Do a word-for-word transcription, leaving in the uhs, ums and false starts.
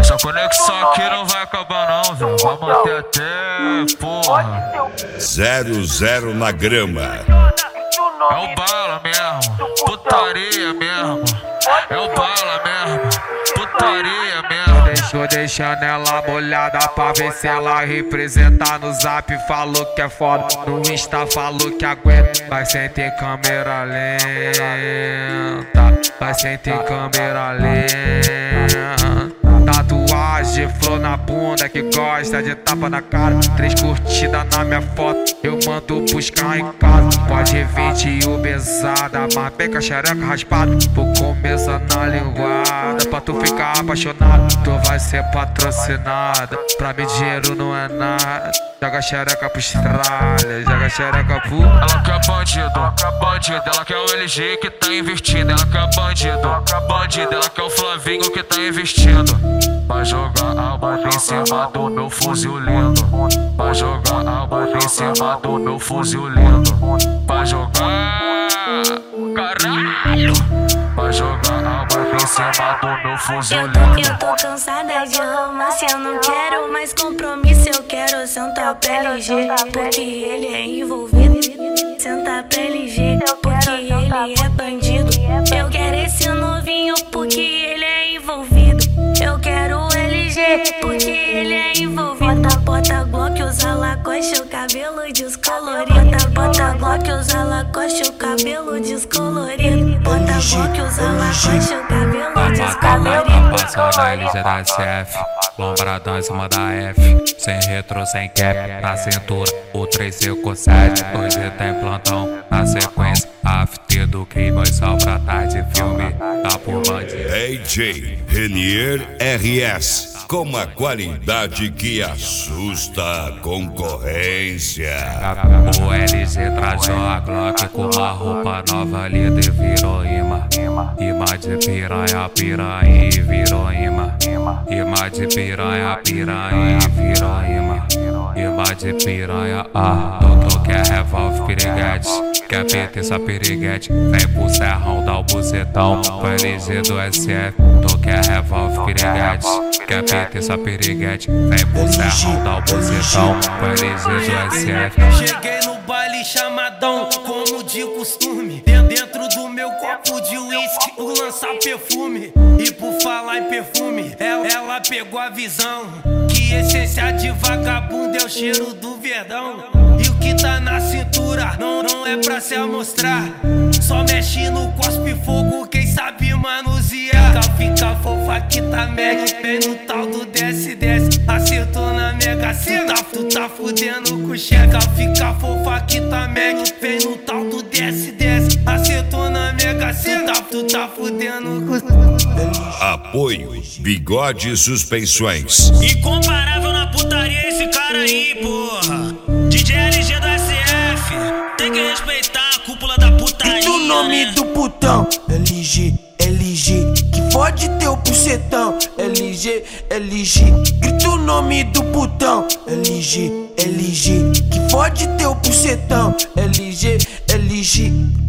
Essa conexão aqui não vai acabar não, Zé. Vai manter até, porra. Zero zero na grama. É o bala mesmo, putaria mesmo. É o bala mesmo, putaria mesmo. Deixou deixando ela molhada pra ver se ela representar no zap. Falou que é foda, no Insta falou que aguenta. Vai sem ter câmera lenta, vai sem ter câmera lenta. Tatuagem, flor na bunda que gosta de tapa na cara. Três curtidas na minha foto, eu mando buscar em casa. Pode vinte e o besada, mas bem com a xereca raspada. Vou começar na linguada, pra tu ficar apaixonado. Tu vai ser patrocinada, pra mim dinheiro não é nada. Joga a xereca pro estralha, joga a xereca pro... Ela quer bandido, bandido. Ela quer o L G que tá investindo. Ela quer bandido, bandido. Ela quer o Flavinho que tá investindo. Vai jogar a bunda em cima do meu fuzil lindo. Vai jogar a bunda em cima do meu fuzil lindo. Vai jogar, caralho. Vai jogar a bunda em cima do meu fuzil Eu tô, lindo. eu tô cansada de romance, eu não quero mais compromisso. Eu quero sentar pra L G, porque ele é envolvido. Sentar pra L G, porque ele é bandido. Eu quero esse novinho, porque ele é envolvido. Eu quero o L G, porque ele é envolvido. Bota, bota Glock, usa Lacoste, o cabelo descolorido. Bota, bota Glock, usa Lacoste, o cabelo descolorido. Bota Glock, usa Lacoste, o cabelo descolorido. Passou na L G da S F, lombradão em cima da F. Sem retro, sem cap, na cintura o três cinco sete. Hoje tem plantão, na sequência after do crime, só pra tarde filme tá por bandido. D J Renier R S, com uma qualidade que assusta a concorrência. O L G trajou a Glock com uma roupa nova, lida e virou imã. Imã de piranha, piranha e virou imã. Imã de piranha, piranha e virou imã. Imã de piranha, ah, doutor quer revólver, piriguete. Quer P T, essa piriguete. Vem pro serrão, dá o bucetão. Pro L G do S F, tu quer revólver, piriguete. Quer P T, essa piriguete. Vem pro serrão, dá o bucetão. Pro L G do S F. Cheguei no baile chamadão, como de costume. Dentro do meu copo de uísque, o lançar perfume. E por falar em perfume, ela, ela pegou a visão que essência de vagabundo é o cheiro do verdão. E o que tá na cintura não, não é pra se amostrar. Só mexe no cospe fogo, quem sabe manusear. Fica fofa que tá mega, vem no tal do desce, desce. Acertou na mega sena, tu tá fudendo com checa. Fica fofa que tá mega, vem no tal do desce, desce. Acertou na mega sena, tu tá fudendo com... Apoio Bigode Suspensões. Incomparável na putaria esse cara aí, porra. D J L G do S F, tem que respeitar a cúpula da putaria. Grita o nome né? do putão, L G, L G, que fode teu bucetão. L G, L G, grita o nome do putão, L G, L G, que fode teu bucetão. L G, L G.